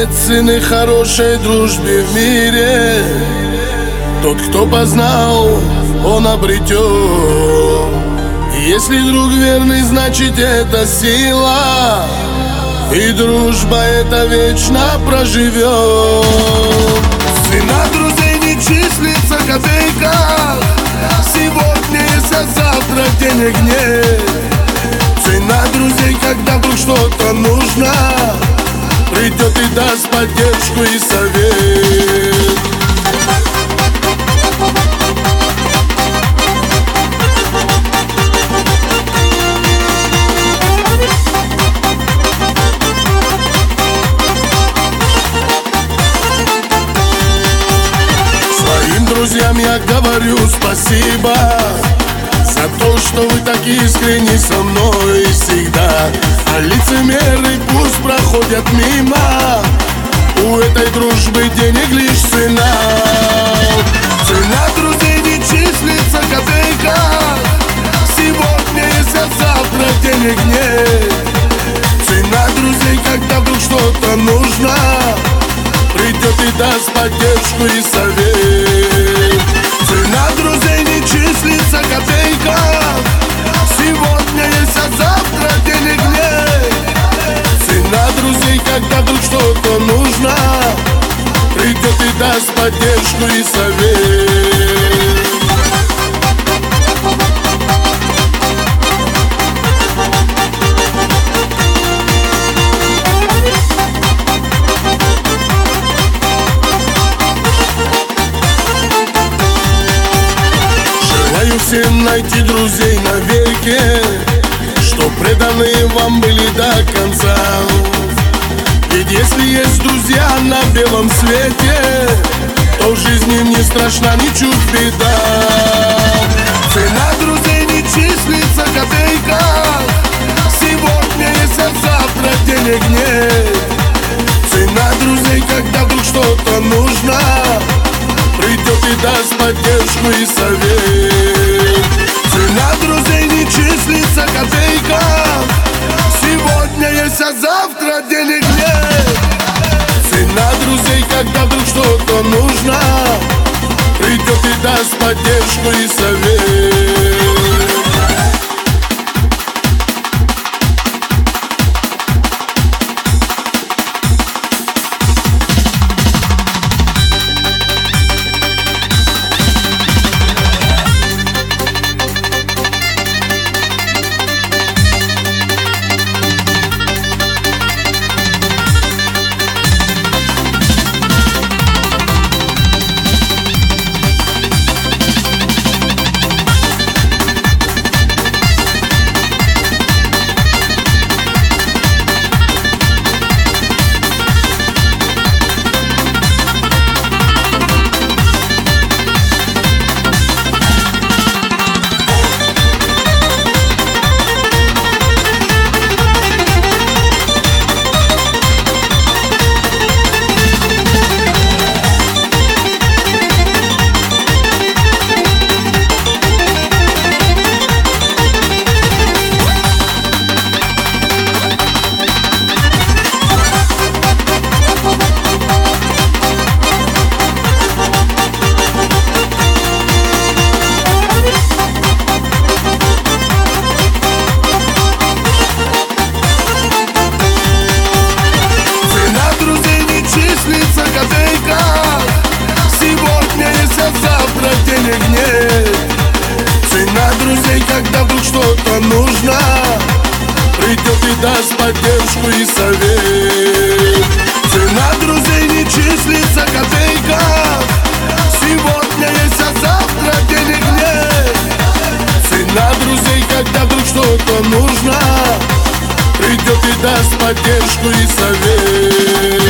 Нет цены хорошей дружбе в мире. Тот, кто познал, он обретет. Если друг верный, значит это сила, и дружба эта вечно проживет. Цена друзей не числится в копейках. Сегодня есть, а завтра денег нет. Цена друзей, когда вдруг что-то нужно, придет и даст поддержку и совет. Своим друзьям я говорю спасибо за то, что вы так искренни со мной всегда. А лицемеры пусть проходят мимо, у этой дружбы денег лишь цена. Цена друзей не числится в копейках. Сегодня есть, а завтра денег нет. Цена друзей, когда вдруг что-то нужно, придет и даст поддержку и совет. Цена друзей не числится в копейках. Сегодня есть, а завтра денег нет. Цена друзей, когда вдруг что-то нужно, придет и даст поддержку и совет. Желаю всем найти друзей навеки, что преданные вам были до конца. Ведь если есть друзья на белом свете, то в жизни не страшна ничуть беда. Цена друзей не числится в копейках. Сегодня есть, а завтра денег нет. Цена друзей, когда вдруг что-то нужно, придет и даст поддержку и совет. Цена друзей не числится в копейках. Сегодня есть, а завтра денег нет. Цена друзей, когда вдруг что-то нужно, придет и даст поддержку и совет. Денег нет. Цена друзей, когда вдруг что-то нужно, придет и даст поддержку и совет. Цена друзей не числится в копейках. Сегодня есть, а завтра денег нет. Цена друзей, когда вдруг что-то нужно, придет и даст поддержку и совет.